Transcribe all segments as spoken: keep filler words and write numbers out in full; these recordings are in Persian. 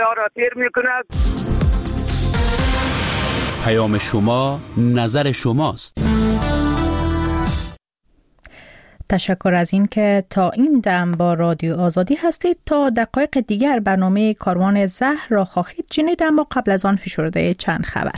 را تیر میکند. پیام شما نظر شماست. تشکر از این که تا این دم با رادیو آزادی هستید. تا دقایق دیگر برنامه کاروان زهر را خواهید شنید، اما قبل از آن فشرده چند خبر.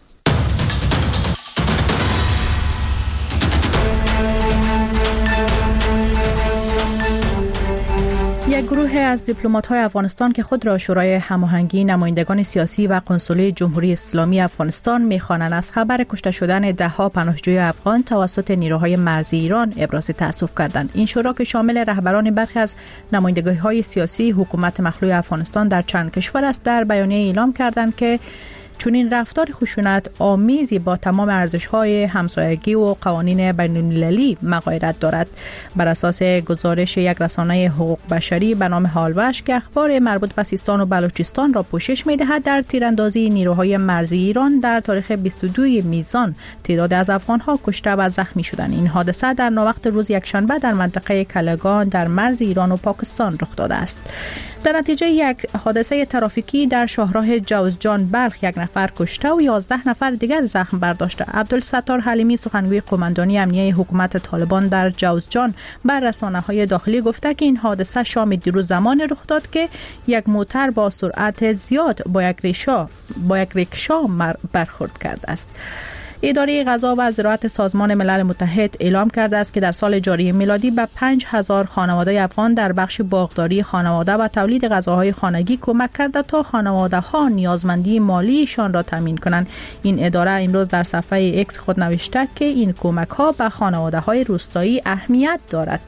یک گروه از دیپلمات‌های افغانستان که خود را شورای هماهنگی نمایندگان سیاسی و کنسولی جمهوری اسلامی افغانستان می‌خوانند، از خبر کشته شدن ده‌ها پناهجوی افغان توسط نیروهای مرزی ایران ابراز تأسف کردند. این شورا که شامل رهبران برخی از نمایندگی‌های سیاسی حکومت مخلوع افغانستان در چند کشور است، در بیانیه اعلام کردند که چون این رفتار خشونت آمیزی با تمام ارزش‌های همسایگی و قوانین بین‌المللی مغایرت دارد. بر اساس گزارش یک رسانه حقوق بشری به نام حالوش که اخبار مربوط به سیستان و بلوچستان را پوشش می‌دهد، در تیراندازی نیروهای مرزی ایران در تاریخ بیست و دو میزان تعداد از افغان‌ها کشته و زخمی شدند. این حادثه در ناوقت روز یکشنبه در منطقه کلگان در مرز ایران و پاکستان رخ داده است. در نتیجه یک حادثه ترافیکی در شاهراه جوزجان بلخ یک نفر کشته و یازده نفر دیگر زخم برداشته. عبدالستار حلیمی سخنگوی قماندانی امنیه حکومت طالبان در جوزجان بر رسانه‌های داخلی گفته که این حادثه شام دیروز زمان رخ داد که یک موتر با سرعت زیاد با یک ریشا با یک ریکشا برخورد کرده است. اداره غذا و زراعت سازمان ملل متحد اعلام کرده است که در سال جاری میلادی به پنج هزار خانواده افغان در بخش باغداری خانواده و تولید غذاهای خانگی کمک کرده تا خانواده‌ها نیازمندی مالیشان را تامین کنند. این اداره امروز در صفحه اکس خود نوشته که این کمک‌ها به خانواده‌های روستایی اهمیت دارد.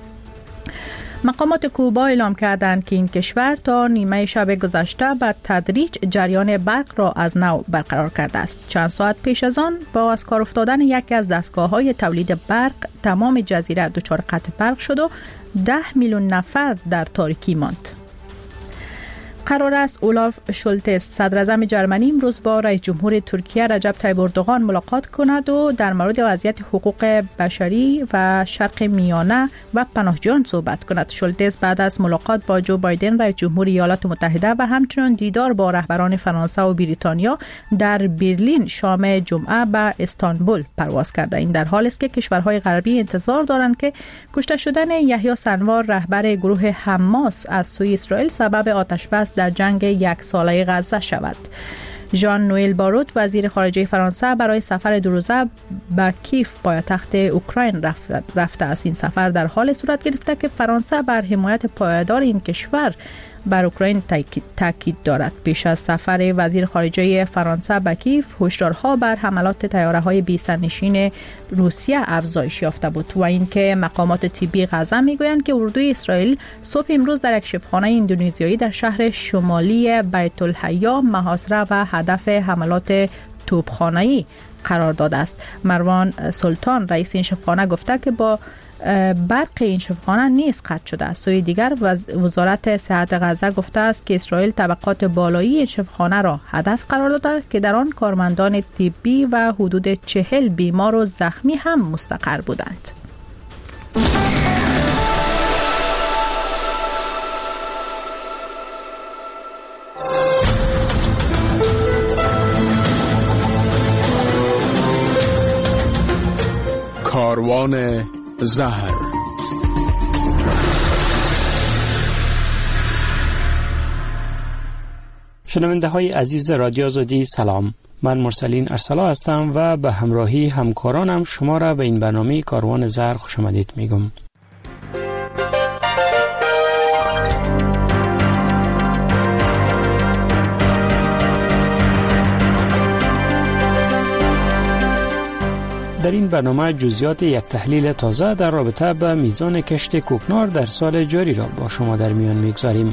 مقامات کوبا اعلام کردند که این کشور تا نیمه شب گذشته به تدریج جریان برق را از نو برقرار کرده است. چند ساعت پیش از آن با از کار افتادن یکی از دستگاه‌های تولید برق تمام جزیره دچار قطع برق شد و ده میلیون نفر در تاریکی ماند. قرار است اولاف شولتز صدر اعظم جرمنی امروز با رئیس جمهور ترکیه رجب طیب اردوغان ملاقات کند و در مورد وضعیت حقوق بشری و شرق میانه و پناهجویان صحبت کند. شولتز بعد از ملاقات با جو بایدن رئیس جمهور ایالات متحده و همچنین دیدار با رهبران فرانسه و بریتانیا در برلین شام جمعه به استانبول پرواز کرده. این در حالی است که کشورهای غربی انتظار دارند که کشته شدن یحیی سنوار رهبر گروه حماس از سوی اسرائیل سبب آتشبس در جنگ یک ساله غزه شود. ژان نوئل باروت وزیر خارجه فرانسه برای سفر دو روزه به کیف پایتخت اوکراین رفته است. این سفر در حال صورت گرفته که فرانسه بر حمایت پایدار این کشور بر اوکراین تاکید دارد. پیش از سفر وزیر خارجه فرانسه به کیف، هشدارها بر حملات طیاره‌های بی سرنشین روسیه افزایش یافته بود و اینکه مقامات طبی غزه میگویند که اردوی اسرائیل صبح امروز در یک شبخانه اندونزیایی در شهر شمالی بیت الحیا محاصره و هدف حملات توپخانه‌ای قرار داده است. مروان سلطان رئیس این شبخانه گفته که با برق این شبخانه نیز قطع شده است. سوی دیگر وزارت صحت غزه گفته است که اسرائیل طبقات بالایی این شبخانه را هدف قرار داده که در آن کارمندان طبی و حدود چهل بیمار و زخمی هم مستقر بودند. کاروان زهر. شنونده های عزیز رادیو آزادی سلام، من مرسلین ارسلا هستم و به همراهی همکارانم شما را به این برنامه کاروان زهر خوش آمدید میگم. در این برنامه جزئیات یک تحلیل تازه در رابطه با میزان کشت کوکنار در سال جاری را با شما در میان میگذاریم.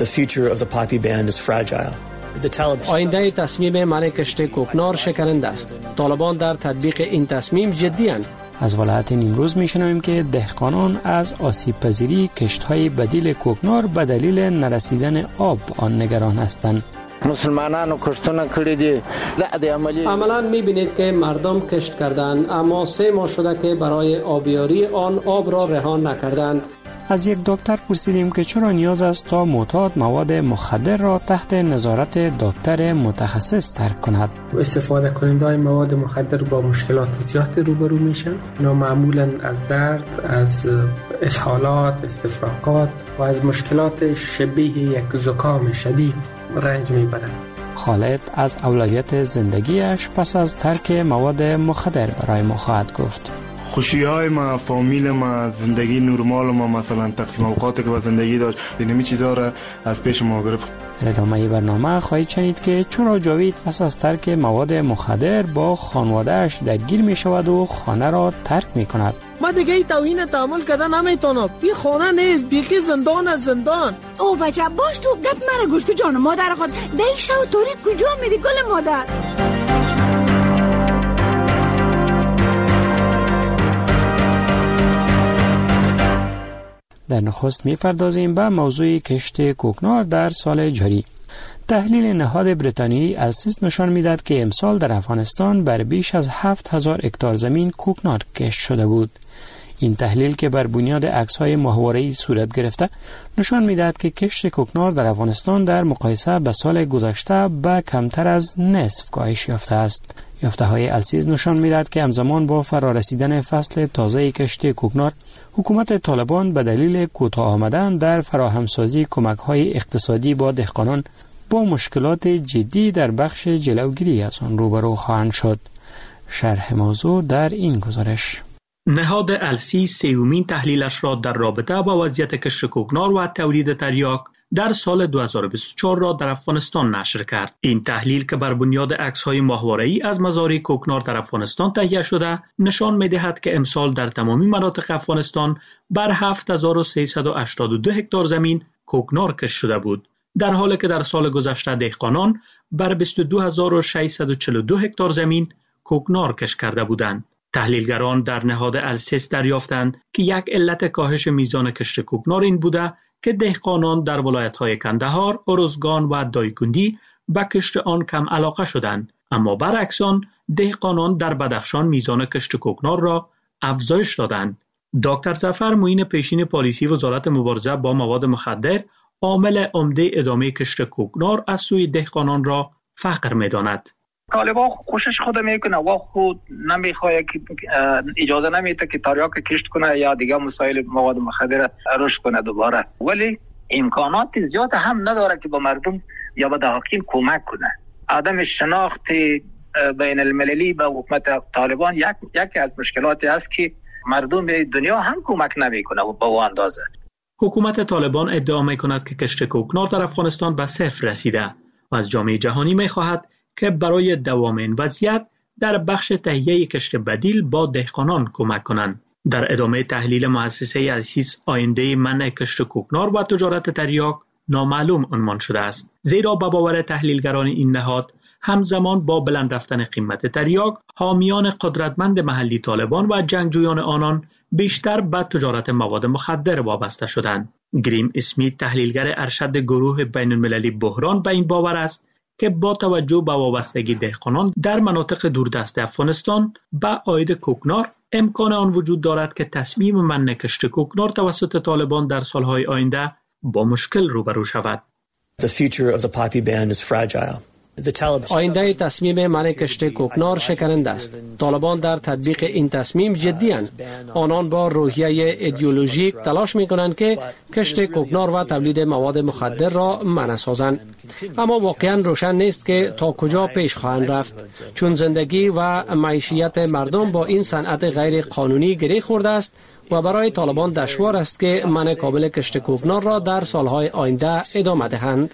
آینده تصمیم منع کشت کوکنار شکننده است. طالبان در تطبیق این تصمیم جدی اند. از ولایت امروز میشنویم که دهقانان از آسیب پذیری کشت‌های بدیل کوکنار به دلیل نرسیدن آب آن نگران هستند. مسلمانانو کشتونه کړی دي د عملی عملاً می‌بینید که مردم کشت کردند، اما سه ماه شده که برای آبیاری آن آب را رها نکردند. از یک دکتر پرسیدیم که چرا نیاز است تا معتاد مواد مخدر را تحت نظارت دکتر متخصص ترک کند. استفاده کنندگان مواد مخدر با مشکلات زیاد روبرو میشن. اینا معمولاً از درد، از اسهالات، استفراغات و از مشکلات شبیه یک زکام شدید رنج میبرند. خالد از اولویت زندگیش پس از ترک مواد مخدر برای ما خواهد گفت. خوشی های ما، فامیل ما، زندگی نرمال ما، مثلا تقسیم اوقاتی که با زندگی داشت، اینمی چیزا را از پیش ما گرفت. در ادامه برنامه خواهید شنید که چرا جاوید پس از ترک مواد مخدر با خانواده‌اش درگیر می شود و خانه را ترک می کند. ما دیگه ای توهین تحمل کردن نمیتونم. این خانه نیست، بیخی زندان از زندان. او بچه باش تو گپ مرا گوش که جان مادر خود دیشه و تاریک کجا میری گل مادر؟ در نخست می‌پردازیم به موضوع کشت کوکنار در سال جاری. تحلیل نهاد بریتانیایی السیس نشان می‌دهد که امسال در افغانستان بر بیش از هفت هزار هکتار زمین کوکنار کشت شده بود. این تحلیل که بر بنیاد عکس‌های ماهواره‌ای صورت گرفته نشان می‌دهد که کشت کوکنار در افغانستان در مقایسه با سال گذشته به کمتر از نصف کاهش یافته است. یافته‌های السیز نشان می‌دهد که همزمان با فرارسیدن فصل تازه کشت کوکنار، حکومت طالبان به دلیل کوتاه آمدن در فراهمسازی کمک‌های اقتصادی با دهقانان با مشکلات جدی در بخش جلوگیری از آن روبرو خواهند شد. شرح موضوع در این گزارش. نهاد السی سیومین تحلیلش را در رابطه با وضعیت کشت کوکنار و تولید تریاک در سال دو هزار و بیست و چهار را در افغانستان نشر کرد. این تحلیل که بر بنیاد عکس‌های ماهواره‌ای از مزارع کوکنار در افغانستان تهیه شده، نشان می‌دهد که امسال در تمامی مناطق افغانستان بر هفت هزار و سیصد و هشتاد و دو هکتار زمین کوکنار کشت شده بود، در حالی که در سال گذشته دهقانان بر بیست و دو هزار و ششصد و چهل و دو هکتار زمین کوکنار کشت کرده بودند. تحلیلگران در نهاد السیس دریافتند که یک علت کاهش میزان کشت کوکنار این بوده که دهقانان در ولایت‌های کندهار، ارزگان و دایکندی به کشت آن کم علاقه شدند، اما برعکس آن دهقانان در بدخشان میزان کشت کوکنار را افزایش دادند. دکتر ظفر معین پیشین پالیسی وزارت مبارزه با مواد مخدر عامل عمده ادامه کشت کوکنار از سوی دهقانان را فقر می‌داند. طالبان کوشش خود میکنه و خود نمیخواد که اجازه نمیده که تریاک کشت کنه یا دیگه مسائل مواد مخدر رشد کنه دوباره، ولی امکانات زیاد هم نداره که با مردم یا با دهقان کمک کنه. عدم شناخت بین المللی به حکومت طالبان یک یکی از مشکلاتی است که مردم دنیا هم کمک نمیکنه و با اون اندازه. حکومت طالبان ادعا میکند که کشت کوکنار در افغانستان به صفر رسیده و از جامعه جهانی میخواهد که برای دوام این وضعیت در بخش تهیه کشت بدیل با دهقانان کمک کنند. در ادامه تحلیل مؤسسه السیس آینده منع کشت کوکنار و تجارت تریاک نامعلوم عنوان شده است، زیرا به باور تحلیلگران این نهاد همزمان با بلند رفتن قیمت تریاک، حامیان قدرتمند محلی طالبان و جنگجویان آنان بیشتر به تجارت مواد مخدر وابسته شدند. گریم اسمیت تحلیلگر ارشد گروه بین المللی بحران به این باور است که با توجه به وابستگی دهقانان در مناطق دوردست افغانستان به عاید کوکنار، امکان آن وجود دارد که تصمیم منع کشت کوکنار توسط طالبان در سالهای آینده با مشکل روبرو شود. The future of the poppy ban is fragile. آینده تصمیم منع کشت کوکنار شکننده است. طالبان در تطبیق این تصمیم جدی اند. آنان با روحیه ایدئولوژیک تلاش می کنند که کشت کوکنار و تولید مواد مخدر را منع سازند، اما واقعا روشن نیست که تا کجا پیش خواهند رفت، چون زندگی و معیشت مردم با این صنعت غیر قانونی گره خورده است و برای طالبان دشوار است که منع کامل کشت کوکنار را در سالهای آینده ادامه دهند.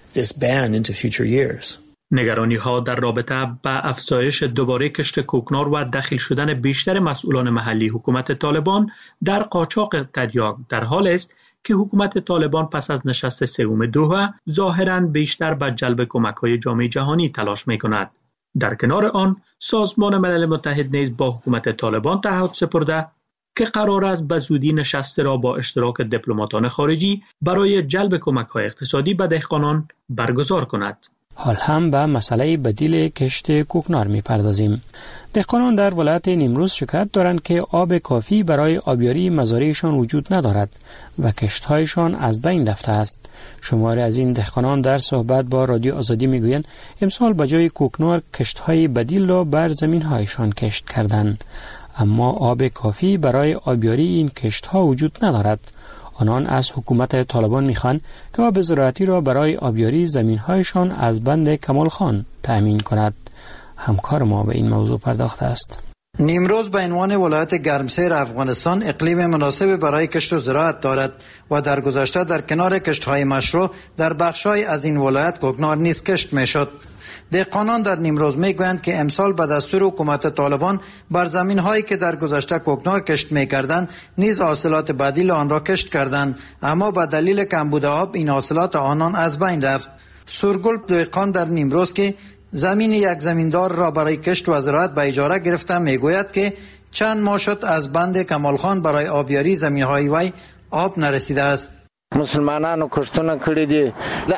نگرانی ها در رابطه با افزایش دوباره کشت کوکنار و دخیل شدن بیشتر مسئولان محلی حکومت طالبان در قاچاق تریاک در حال است که حکومت طالبان پس از نشست سوم دوحه ظاهراً بیشتر به جلب کمک‌های جامعه جهانی تلاش می‌کند. در کنار آن، سازمان ملل متحد نیز با حکومت طالبان تعهد سپرده که قرار است به زودی نشست را با اشتراک دیپلماتان خارجی برای جلب کمک‌های اقتصادی به دهقانان برگزار کند. حال هم به مسئله بدیل کشت کوکنار می پردازیم. دهقانان در ولایت نیمروز شکایت دارند که آب کافی برای آبیاری مزارعشان وجود ندارد و کشت‌هایشان از بین رفته است. شماری از این دهقانان در صحبت با رادیو آزادی میگویند امسال به جای کوکنار کشت‌های بدیل را بر زمین‌هایشان کشت کردند، اما آب کافی برای آبیاری این کشت‌ها وجود ندارد. آنان از حکومت طالبان میخوان که آب زراعتی را برای آبیاری زمین‌هایشان از بند کمال خان تأمین کند. همکار ما به این موضوع پرداخته است. نیمروز به عنوان ولایت گرمسیر افغانستان اقلیم مناسب برای کشت و زراعت دارد و در گذشته در کنار کشت‌های مشروع در بخش‌های از این ولایت کوکنار نیز کشت می‌شد. دهقانان در نیمروز میگویند که امسال به دستور حکومت طالبان بر زمین‌هایی که در گذشته کوکنار کشت می‌کردند نیز حاصلات بدیل آن را کشت کردند، اما به دلیل کمبود آب این حاصلات آنان از بین رفت. سرگل دهقان در نیمروز که زمین یک زمیندار را برای کشت و زراعت به اجاره گرفته میگوید که چند ماه شد از بند کمال خان برای آبیاری زمین‌های وی آب نرسیده است. مسلمانانو کشتونه کړی دي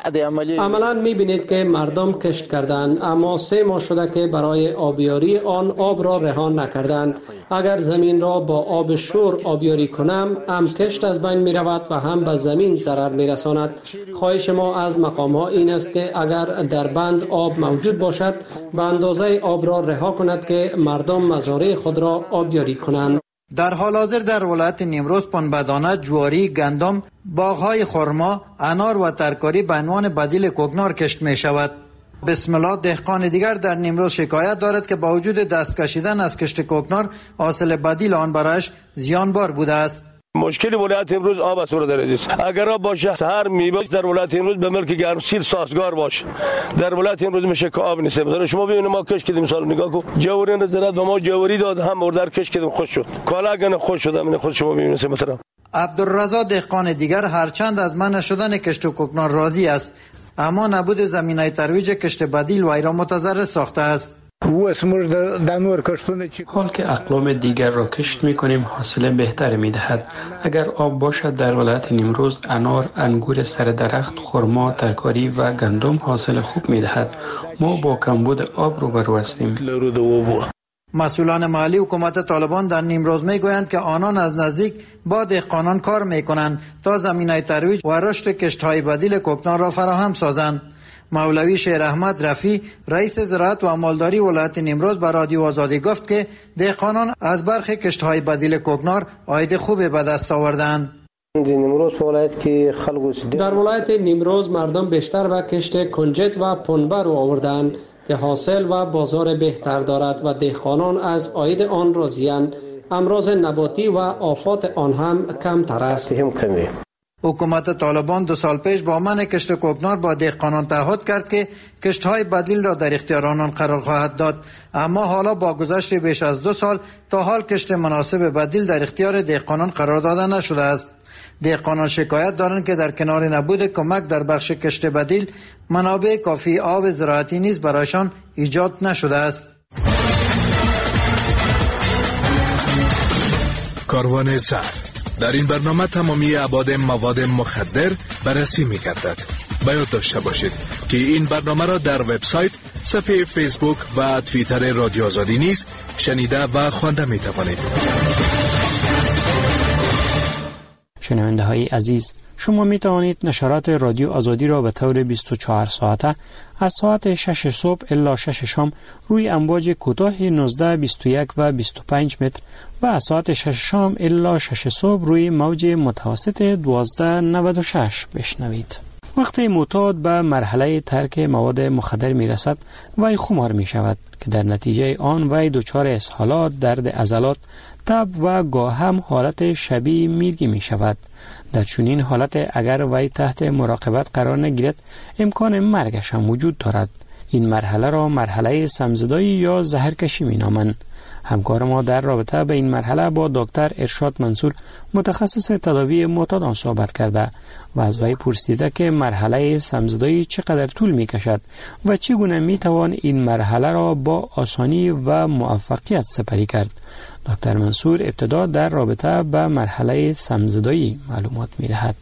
عملا میبینید که مردم کشت کردند، اما سه ماه شده که برای آبیاری آن آب را رها نکردند. اگر زمین را با آب شور آبیاری کنم هم کشت از بین می رود و هم به زمین ضرر می رساند. خواهش ما از مقام ها این است که اگر در بند آب موجود باشد به اندازه آب را رها کند که مردم مزارع خود را آبیاری کنند. در حال حاضر در ولایت نیمروز پنبه‌دانه، جواری، گندم، باغ‌های خرما، انار و ترکاری به عنوان بدیل کوکنار کشت می شود. بسم الله دهقان دیگر در نیمروز شکایت دارد که با وجود دست کشیدن از کشت کوکنار حاصل بدیل آن برایش زیانبار بوده است. مشکل ولایت امروز آب است برادر عزیز. اگر آب باشه هر میوه در ولایت امروز به ملک گرمسیر سازگار باشه. در ولایت امروز میشه که آب نیست. مثلا شما ببینید ما کش کردیم سال نگاه کو جواری نظارت و ما جواری داد هم اردر کش کردیم خوش شد. کالا گن خوش شد من خود شما ببینید مثلا. عبدالرضا دهقان دیگر هرچند از من نشدن کشت و کوکنار راضی است، اما نبود زمینه ترویج کشت بدیل وی را متضرر ساخته است. حال که اقلام دیگر را کشت می کنیم حاصل بهتر می دهد. اگر آب باشد در ولایت نیمروز انار، انگور سر درخت، خرما، ترکاری و گندم حاصل خوب می دهد. ما با کمبود آب روبرو هستیم. مسئولان محلی حکومت طالبان در نیمروز می گویند که آنان از نزدیک با دهقانان کار می کنند تا زمینه ترویج و رشد کشت‌های بدیل کوکنار را فراهم سازند. مولوی شیر احمد رفی رئیس زراعت و مالداری ولایت نیمروز به رادیو آزادی گفت که دهقانان از برخی کشت‌های بدیل کوکنار عاید خوبی به دست آوردند. در ولایت نیمروز مردم بیشتر به کشت کنجد و پنبه رو آوردند که حاصل و بازار بهتر دارد و دهقانان از عاید آن راضی‌اند. امراض نباتی و آفات آن هم کمتر است. حکومت طالبان دو سال پیش با من کشت کوکنار با دهقانان تعهد کرد که کشت‌های بدیل را در اختیار آنان قرار خواهد داد، اما حالا با گذشت بیش از دو سال تا حال کشت مناسب بدیل در اختیار دهقانان قرار داده نشده است. دهقانان شکایت دارند که در کنار نبود کمک در بخش کشت بدیل منابع کافی آب زراعتی نیز برایشان ایجاد نشده است. کاروان زهر در این برنامه تمامی ابعاد مواد مخدر بررسی می‌گردد. باید داشته باشید که این برنامه را در وبسایت، صفحه فیسبوک و توییتر رادیو آزادی نیز شنیده و خوانده می‌توانید. شنونده های عزیز، شما می توانید نشرات رادیو آزادی را به طور بیست و چهار ساعته از ساعت شش صبح الی شش شام روی امواج کوتاه نوزده، بیست و یک و بیست و پنج متر و از ساعت شش شام الی شش صبح روی موج متوسط دوازده نود و شش بشنوید. وقتی معتاد به مرحله ترک مواد مخدر می رسد وی خمار می شود که در نتیجه آن وی دچار اسهالات، درد عضلات، تب و گاه هم حالت شبیه میرگی می شود. در چنین حالت اگر وی تحت مراقبت قرار نگیرد امکان مرگش هم وجود دارد. این مرحله را مرحله سمزدایی یا زهرکشی می نامند. همکار ما در رابطه به این مرحله با دکتر ارشاد منصور متخصص تداوی معتادان صحبت کرده و از وی پرسیده که مرحله سمزدایی چقدر طول می کشد و چگونه می توان این مرحله را با آسانی و موفقیت سپری کرد. دکتر منصور ابتدا در رابطه به مرحله سمزدایی معلومات می دهد.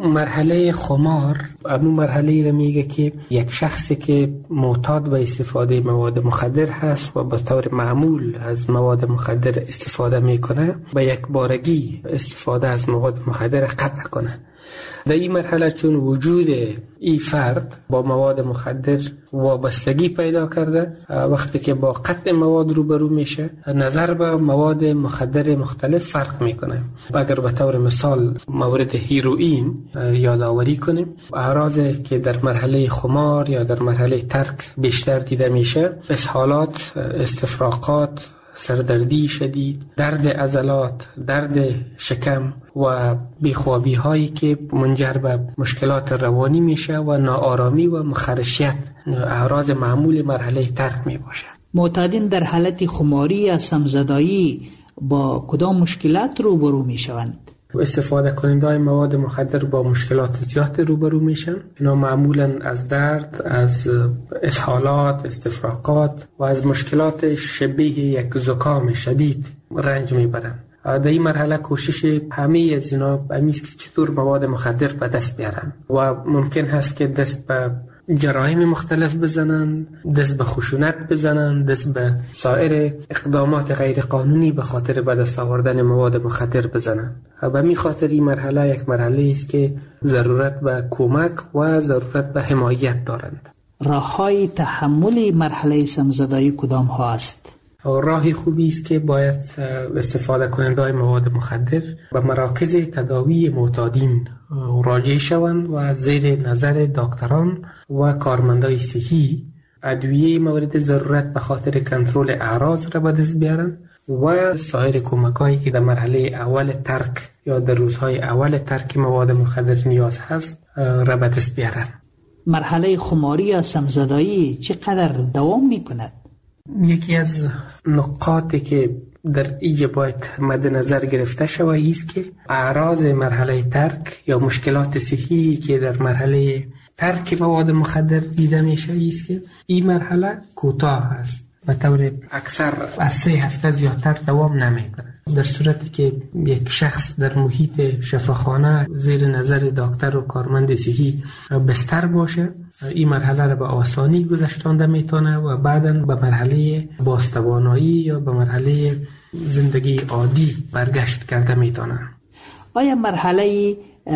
مرحله خمار همون مرحله را میگه که یک شخصی که معتاد به استفاده مواد مخدر هست و به طور معمول از مواد مخدر استفاده میکنه به یک بارگی استفاده از مواد مخدر قطع کنه. در این مرحله چون وجود این فرد با مواد مخدر وابستگی پیدا کرده، وقتی که با قطع مواد روبرو میشه نظر به مواد مخدر مختلف فرق میکنه. اگر به طور مثال مورد هیروئین یادآوری کنیم، اعراضی که در مرحله خمار یا در مرحله ترک بیشتر دیده میشه اسهالات، استفراغات، سردردی شدید، درد عضلات، درد شکم و بیخوابی هایی که منجر به مشکلات روانی میشه و ناآرامی و مخرشیت اعراض معمول مرحله ترک می باشه. معتادین در حالت خماری یا سمزدایی با کدام مشکلات روبرو می شوند؟ استفاده کننده مواد مخدر با مشکلات زیاد روبرو میشن. اینا معمولا از درد، از اسهالات، استفراغات و از مشکلات شبیه یک زکام شدید رنج میبرن. در این مرحله کوشش همه از اینا همیست که چطور مواد مخدر به دست بیارن و ممکن هست که دست به جرایم مختلف بزنن، دست به خشونت بزنن، دست به سایر اقدامات غیر قانونی به خاطر به دست آوردن مواد مخدر بزنن. به می خاطر این مرحله یک مرحله است که ضرورت به کمک و ضرورت به حمایت دارند. راه‌های تحمل مرحله سمزدایی کدام ها است؟ راهی خوبی است که باید استفاده کننده مواد مخدر به مراکز تداوی معتادین راجع شوند و زیر نظر دکتران و کارمندای صحی ادویه مورد ضرورت به خاطر کنترل اعراض را به دست بیارن و سایر کمکایی که در مرحله اول ترک یا در روزهای اول ترک مواد مخدر نیاز هست را به دست بیارن. مرحله خماری یا سمزدایی چقدر دوام می کند؟ یکی از نقاطی که در اینجا باید مد نظر گرفته شود است که اعراض مرحله ترک یا مشکلات صحی که در مرحله ترک مواد مخدر دیده میشه است که این مرحله کوتاه است، به طور اکثر از سه هفته زیادتر دوام نمیکنه. در صورتی که یک شخص در محیط شفاخانه زیر نظر دکتر و کارمند صحی بستر باشه، این مرحله را به آسانی گذشتانده میتونه و بعداً به مرحله بازتوانایی یا به مرحله زندگی عادی برگشت کرده میتونه. آیا مرحله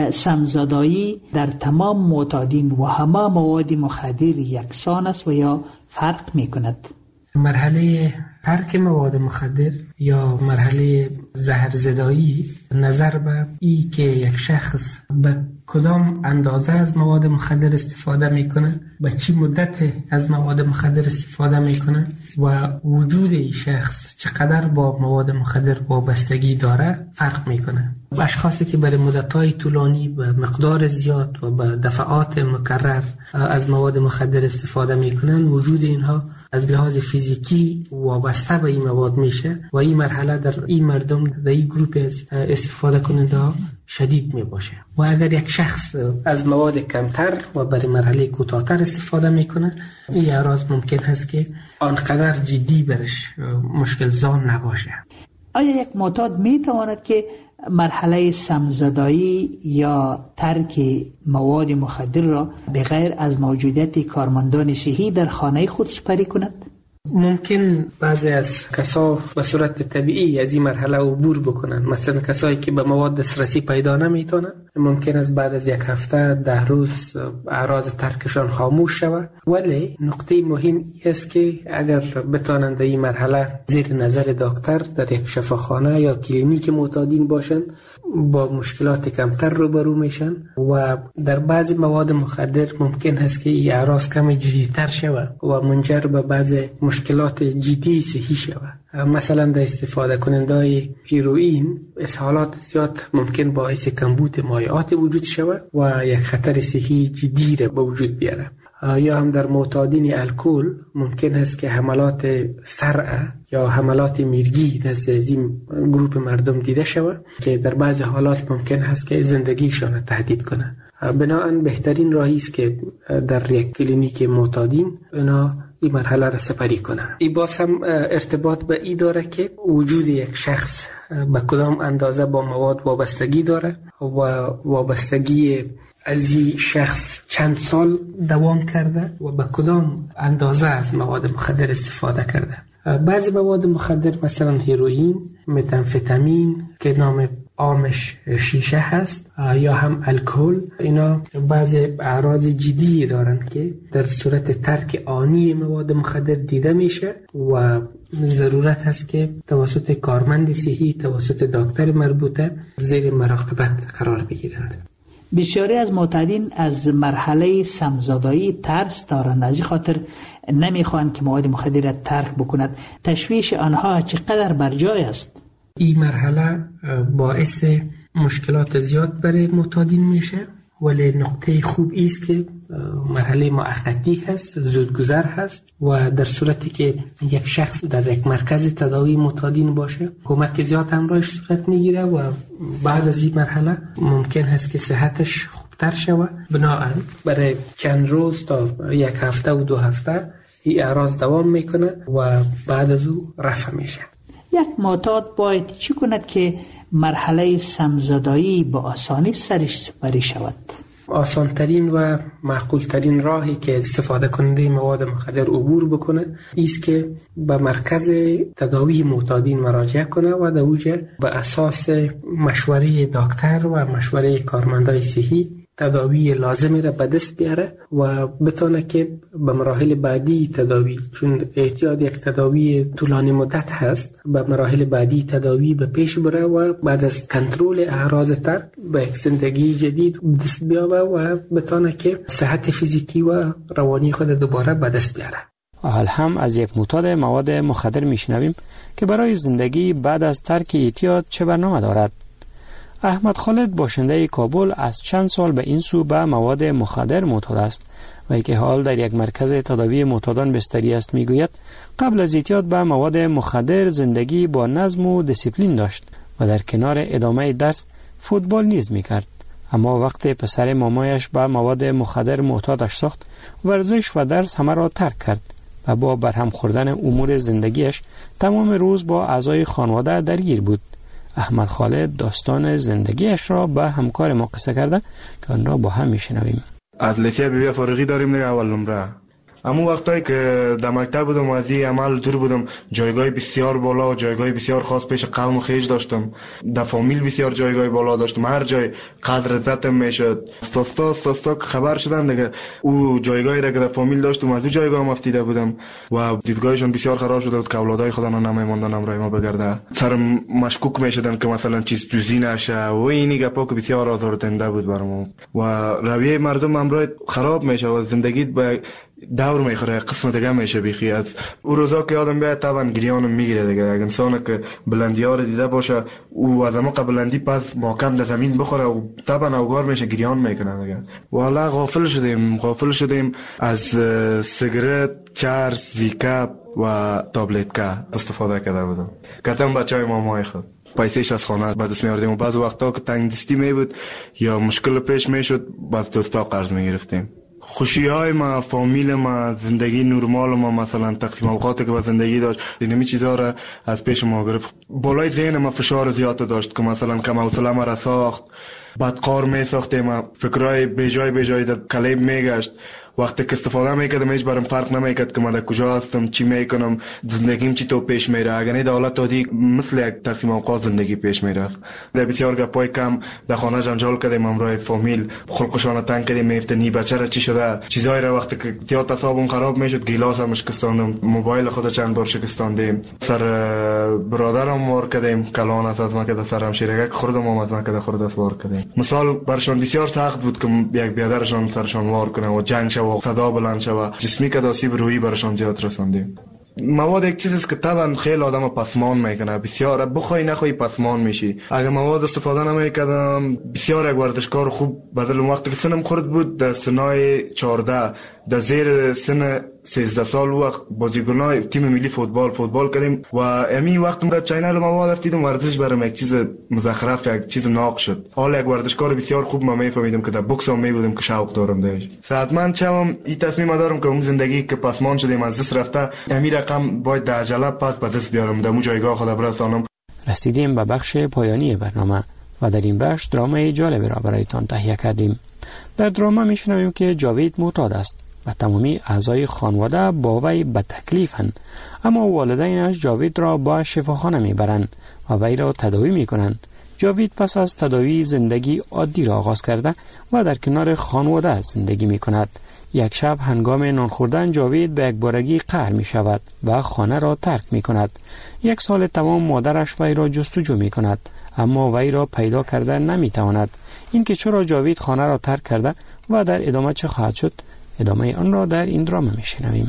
سمزدایی در تمام معتادین و همه مواد مخدر یکسان است و یا فرق میکند؟ مرحله ترک مواد مخدر یا مرحله زهرزدایی نظر به ای که یک شخص به کدام اندازه از مواد مخدر استفاده میکنه، به چی مدت از مواد مخدر استفاده میکنه و وجود این شخص چقدر با مواد مخدر وابستگی داره فرق میکنه. اشخاصی که برای مدت‌های طولانی به مقدار زیاد و به دفعات مکرر از مواد مخدر استفاده میکنن، وجود اینها از لحاظ فیزیکی وابسته به این مواد میشه و این مرحله در این مردم در این گروپ از استفاده کننده ها شدید می باشه. و اگر یک شخص از مواد کمتر و برای مرحله کوتاه‌تر استفاده میکنه، این اعراض ممکن هست که آنقدر جدی برش مشکل زا نباشه. آیا یک معتاد می تواند که مرحله سمزدایی یا ترک مواد مخدر را بغیر از موجودیت کارمندان صحی در خانه خود سپری کند؟ ممکن بعضی از کسا به صورت طبیعی از این مرحله عبور بکنن. مثلا کسایی که به مواد دسترسی پیدا نمیتونن، ممکن است بعد از یک هفته ده روز اعراض ترکشان خاموش شود. ولی نقطه مهم است که اگر بتوانند در این مرحله زیر نظر دکتر در یک شفاخانه یا کلینیک معتادین باشن، با مشکلات کمتر روبرو میشن و در بعضی مواد مخدر ممکن است که این اعراض کم جدی‌تر شود و منجر به بعضی مشکلات جدی صحی شود. مثلا در استفاده کننده هیروئین اسهالات زیاد ممکن باعث کمبود مایعات وجود شود و یک خطر صحی جدی را به وجود بیاره. یا هم در معتادین الکل ممکن است که حملات صرع یا حملات میرگی نزد این گروه مردم دیده شود که در بعض حالات ممکن است که زندگیشان را تهدید کنه. بنابراین بهترین راهی است که در یک کلینیک معتادین اینا این مرحله را سپری کنن. این باز هم ارتباط به این داره که وجود یک شخص به کدام اندازه با مواد وابستگی داره و وابستگی از این شخص چند سال دوام کرده و به کدام اندازه از مواد مخدر استفاده کرده. بعضی مواد مخدر مثلا هیروئین، متامفتامین که نام عامش شیشه هست یا هم الکل، اینا بعضی اعراض جدی دارند که در صورت ترک آنی مواد مخدر دیده میشه و ضرورت هست که توسط کارمند صحی، توسط دکتر مربوطه زیر مراقبت قرار بگیرند. بسیاری از معتادین از مرحله سمزدایی ترس دارند، از این خاطر نمیخوان که مواد مخدر را ترک بکند. تشویش آنها چقدر برجای است؟ این مرحله باعث مشکلات زیاد برای معتادین میشه، ولی نقطه خوب است که مرحله موقتی هست، زودگذر هست و در صورتی که یک شخص در یک مرکز تداوی معتادین باشه کمک زیاد همراهش صورت میگیره و بعد از این مرحله ممکن هست که صحتش خوبتر شود. بنابراین برای چند روز تا یک هفته و دو هفته این اعراض دوام میکنه و بعد از او رفع میشه. یک معتاد باید چی کند که مرحله سمزدایی با آسانی سرش سپری شود؟ آسانترین و معقولترین راهی که استفاده کننده مواد مخدر عبور بکنه ایست که به مرکز تداوی معتادین مراجعه کنه و در اوجه به اساس مشوره دکتر و مشوره کارمندای صحی تداوی لازمی را به دست بیاره و بتونه که به مراحل بعدی تداوی، چون احتیاج یک تداوی طولانی مدت هست، به مراحل بعدی تداوی به پیش بره و بعد از کنترل اعراض ترک به یک زندگی جدید دست بیاره و بتونه که صحت فیزیکی و روانی خود دوباره به دست بیاره. حال هم از یک معتاد مواد مخدر میشنویم که برای زندگی بعد از ترک اعتیاد چه برنامه دارد. احمد خالد باشنده کابل از چند سال به این سو به مواد مخدر معتاد است و که حال در یک مرکز تداوی معتادان بستری است. میگوید قبل از اعتیاد به مواد مخدر زندگی با نظم و دیسیپلین داشت و در کنار ادامه درس فوتبال نیز میکرد، اما وقت پسر مامایش به مواد مخدر معتادش ساخت ورزش و درس همه را ترک کرد و با برهم خوردن امور زندگیش تمام روز با اعضای خانواده درگیر بود. احمد خالد داستان زندگیش را به همکار ما قصه کرده که آن را با هم میشنویم. از لیسه بی بی فارغی داریم دیگه اول نمره. اما وقتایی که در مکتب بودم و از این عمل دور بودم، جایگاه بسیار بالا و جایگاه بسیار خاص پیش قوم خیش داشتم. در فامیل بسیار جایگاه بالا داشتم، هر جای قدر عزتم میشد. استاستا استاستا خبر شدن دیگه او جایگاهی را که در فامیل داشتم از او جایگاه هم افتیده بودم و دیدگاهشون بسیار خراب شده بود که اولادای خدا نمیموندن امرای ما بگرده. سرم مشکوک میشدن که مثلا چیز دوزی نشه و اینی گپا که بسیار آزاردهنده بود برام و رویه مردم امرای خراب میشه و زندگی به دور میخوره، قسم دیگه میشه بیخی. از او روزا که آدم بیاد طبعا گریانم میگیره دیگه. اگه انسان که بلندی ها رو دیده باشه او از اما بلندی پس محکم در زمین بخوره و طبعا اوگار میشه، گریان میکنه دیگه. والا غافل شدیم غافل شدیم از سیگرت، چرس، زیکاپ و تابلت که استفاده کرده بودم. کردم بچه های مامای خود پیسهش از خانه بعد دست میاردیم و بعض وقتا که تنگ دستی می بود یا مشکل پیش میشد بعد دوستا قرض میگرفتیم. خوشی های ما، فامیل ما، زندگی نرمال ما، مثلا تقسیم اوقاتی که با زندگی داشت، اینمی چیزا را از پیش ما گرفت. بالای ذهن ما فشار زیاد داشت که مثلا کم حوصله ما را ساخت، بعد قار می ساختیم، فکرای بیجای بیجای در کلیب میگشت. وقتی که استفاده میکردم هیچ برام فرق نمیکرد که من در کجا هستم، چی میکنم، زندگیم چی تو پیش میره. اگر نه در حالت عادی مثل یک تقسیم اوقات زندگی پیش میره. در بسیار گپای کم در خانه جنجال کردیم، امرای فامیل خلقشان تنگ کردیم، میفتنی بچه را چی شده، چیزایی را وقتی که زیاد اعصابم خراب میشد گیلاس هم شکستاندم، موبایل خود چند بار شکستاندیم، سر برادرم مار کردیم، کلان است از ما که سرم شیرگک خوردم از ما که خورد است وار کردیم. مثال برشان بسیار سخت بود که یک بیادرشان سرشان وار کنه و جنگ و صدا بلند شوه، جسمی که آسیب روحی برشان زیاد رساندیم. مواد یک چیزی است که طبعا خیلی آدم پسمان میکنه، بسیار بخوای نخوای پسمان میشی. اگه مواد استفاده نمیکردم بسیار یک ورزشکار خوب بدل وقتی که سنم خورد بود در سنای چهارده در زیر سن سیزده سال وقت بازیکنای تیم ملی فوتبال فوتبال کردیم و امی وقت در چینل مواد افتیدم ورزش برام یک چیز مزخرف، یک چیز ناق شد. حالا یک ورزشکار بسیار خوب ما میفهمیدم که در بوکس هم میبودم که شوق دارم داش. صحتمند چم این تصمیم دارم که اون زندگی که پسمان شدیم از دست رفته، امی رقم باید در عجله پس به دست بیارم، در مو جایگاه خود برسانم. رسیدیم به بخش پایانی برنامه و در این بخش درامای جالبی را برایتان تهیه کردیم. در دراما میشنویم که جاوید معتاد است و تمامی اعضای خانواده با وی به تکلیفند، اما والدینش جاوید را با شفاخانه میبرند و وی را تداوی میکنند. جاوید پس از تداوی زندگی عادی را آغاز کرده و در کنار خانواده زندگی میکند. یک شب هنگام نان خوردن جاوید به یک بارگی قهر می شود و خانه را ترک می کند. یک سال تمام مادرش وی را جستجو می کند اما وی را پیدا کرده نمی تواند. اینکه چرا جاوید خانه را ترک کرده و در ادامه چه خواهد شد، ادامه آن را در این دراما می شنویم.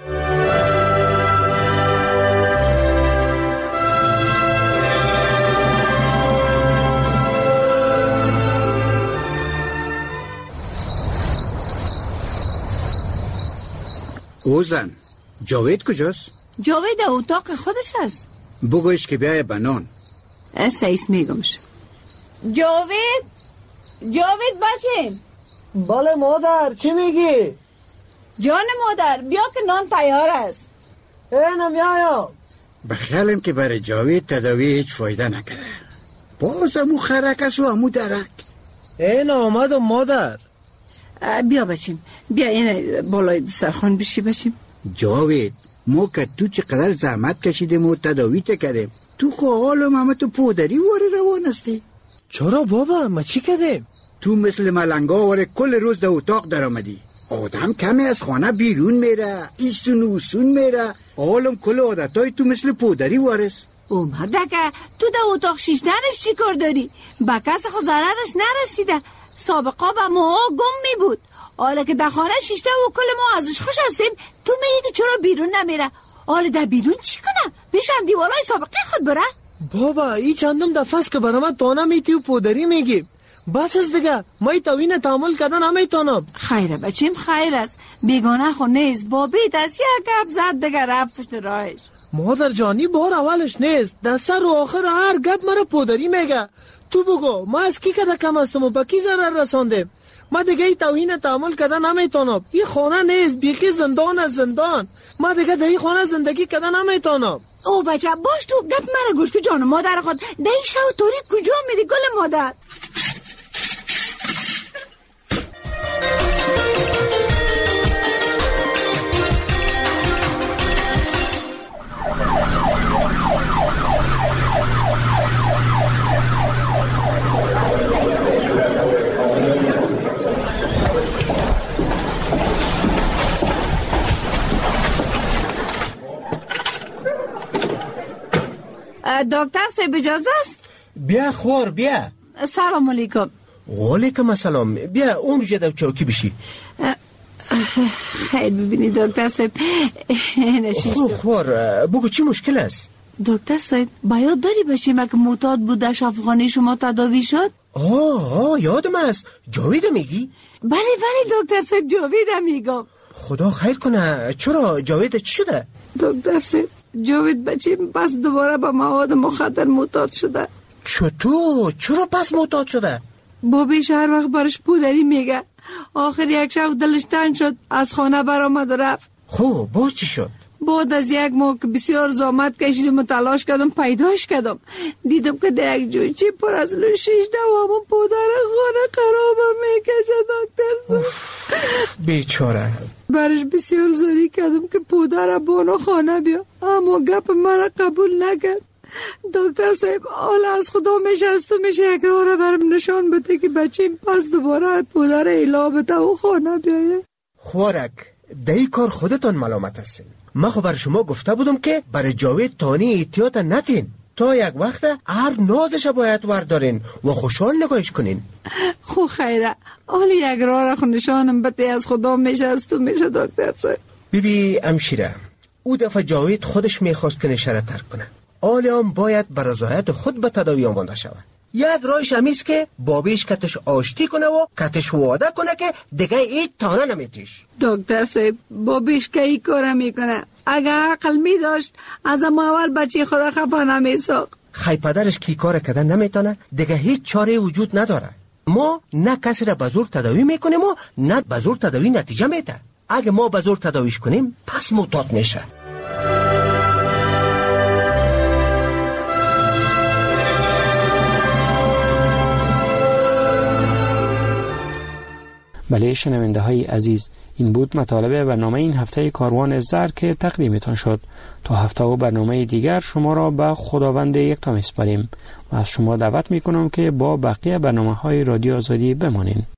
اوزن، جاوید کجاست؟ جاوید اتاق خودش است. بگویش که بیای بنان. سیس میگمش. جاوید جاوید بچین. بله مادر، چی میگی؟ جان مادر بیا که نان تیار است. اینم بیایا. بخیالم که برای جاوید تداوی هیچ فایده نکرده. باز امو خرکش و امو درک. این آمدم مادر. بیا بچیم، بیا این بالای دسترخوان بشی بچیم. جاوید، ما که تو چقدر زحمت کشیدیم و تداوی تکردیم، تو خواهال ماما تو پودری واری روان هستی. چرا بابا؟ ما چی کردیم؟ تو مثل ملنگا واره کل روز در اتاق در آمدی. آدم کمی از خانه بیرون میره، ایسون و اوسون میره، حالم کل عادتای تو مثل پودری وارست. او مردکه، تو در اتاق شیشتنش چی کار داری؟ با کس خود ضررش نرسیده. سابقا با ما گم می بود، حالا که در خانه شیشته و کل ما ازش خوش هستیم تو میگی که چرا بیرون نمیره؟ حالا در بیرون چی کنه؟ بیشن دیوالای سابقه خود بره؟ بابا ای چندم دفعه است که برای من تانه میتی و پودری میگی. بس از دیگه مای تاوین تعامل کردن نمیتونم. خیره بچیم خیر است، بیگانه خو نیست، بابیت از یک گپ زد دیگه رفت پشت راهش. مادر جانی بار اولش نیست، در سر و آخر هر گپ مرا پودری میگه. تو بگو ما از کی کده کم هستم و با کی ضرر رساندیم؟ ما دیگه ای توهین تعامل کردن نمیتونم. این خانه نیست، بیخی زندان از زندان. ما دیگه در این خانه زندگی کردن نمیتونم. او بچه باش تو گپ مرا گوش که جان مادر خود در این شب تاریک کجا میری گل مادر؟ دکتر صاحب اجازه است؟ بیا خوار بیا. سلام علیکم. وعلیکم السلام. بیا اون جدا چوکی بشی. خیر ببینید دکتر صاحب نشیشتم. خو خوار بگو چی مشکل است؟ دکتر صاحب باید داری باشیم که معتاد بودش افغانی شما تداوی شد؟ آه آه یادم است. جاوید میگی؟ بله بله دکتر صاحب جاوید میگم. خدا خیر کنه. چرا جاوید چی شده؟ دکتر صاحب جاوید بچیم پس دوباره به مواد مخدر معتاد شده. چطور؟ چرا پس معتاد شده؟ بابیش هر وقت برش پودری میگه. آخر یک شب دلش تنگ شد از خانه برآمد و رفت. خب باز چی شد؟ بعد از یک ماه که بسیار زحمت کشیدم و تلاش کردم پیداش کردم، دیدم که در یک جویچه پر از لوشیش دوامون پودر خانه خرابم میکشه. دکتر بیچاره. برش بسیار زاری کردم که پودر بانو خانه بیا، اما گپ مرا قبول نکرد. دکتر صاحب حالا از خدا میشست و میشه یک راه را برم نشان بده که بچیم پس دوباره پودر ایلا بده و خانه بیایه. خوارک دهی کار خودتان ملامت هستین. من خب بر شما گفته بودم که برای جاوید تانی احتیاط نتین، تا یک وقت هر نازش باید وردارین و خوشحال نگاهش کنین. خو خیره حالا یک راه را خود نشانم بده از خدا میشست و میشه. دکتر صاحب بیبی امشیره او دفعه جاوید خودش میخواست که نشره ترک کنه، حالی هم باید بر رضایت خود به تداوی آمانده شود. یک راهش همیست که بابیش کتش آشتی کنه و کتش وعده کنه که دیگه هیچ تانه نمیتیش. دکتر صاحب بابیش که ای کار میکنه، اگه عقل می داشت از اول بچه خدا خفا نمیساق. خی پدرش کی کار کردن نمیتونه، دیگه هیچ چاره وجود نداره. ما نه کسی را به زور تداوی میکنیم و نه به زور تداوی نتیجه میده. اگه ما به زور تداویش کنیم پس معتاد میشه. بله شنونده های عزیز، این بود مطالب برنامه این هفته کاروان زر که تقدیمتان شد. تا هفته و برنامه دیگر شما را به خداوند یکتا میسپاریم و از شما دعوت میکنم که با بقیه برنامه های رادیو آزادی بمانید.